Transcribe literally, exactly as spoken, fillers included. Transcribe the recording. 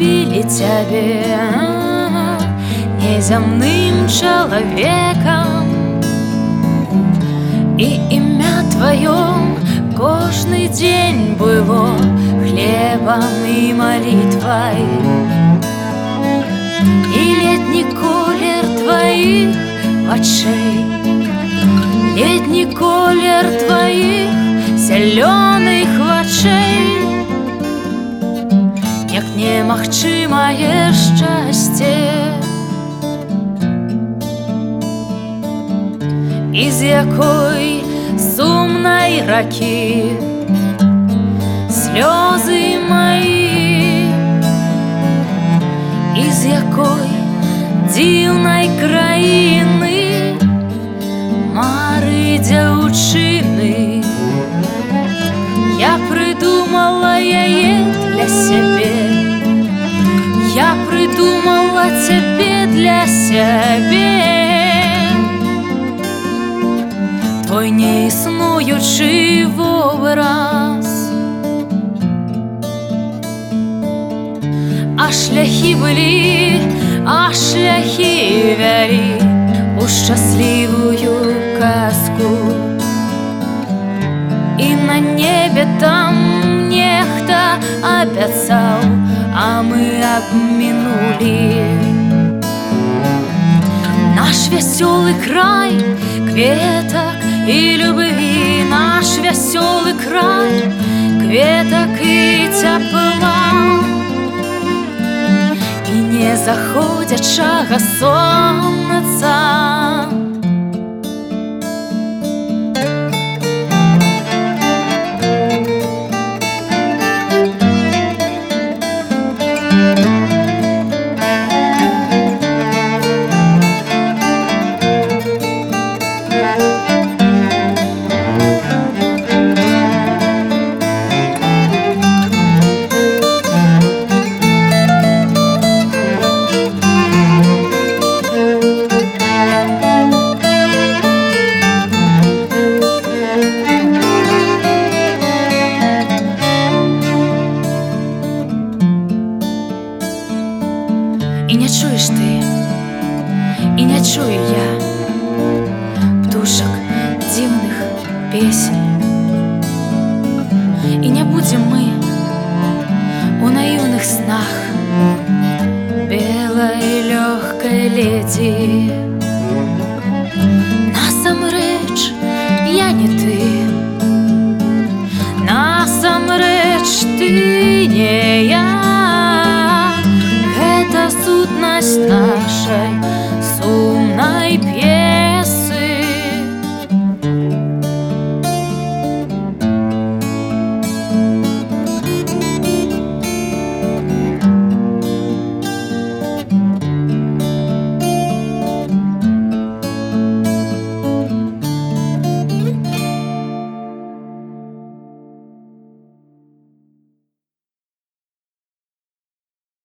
зрабілі цябе незямным чалавекам, і імя тваё кожны дзень было хлебам і малітвай. І летні колер тваіх вачэй, летні колер тваіх зялёных вачэй, як немагчымае шчасце. І з якой сумнай ракі слёзы маі, і з якой дзіўнай краіны мары дзяўчыны. Я придумала яе для сябе, я придумала цябе для сябе. Твой неіснуючы вобраз, а шляхі былі, а шляхі вялі у шчаслівую казку. І на небе там нехта абяцаў, а мы абмінулі. Наш вясёлы край кветак і любві, наш вясёлы край кветак і цяпла, і незаходзячага сонца. І не чуєш ти, і не чую я птушак дзіўных песень. І не будзем мы у наіўных снах белай лёгкай ледзі.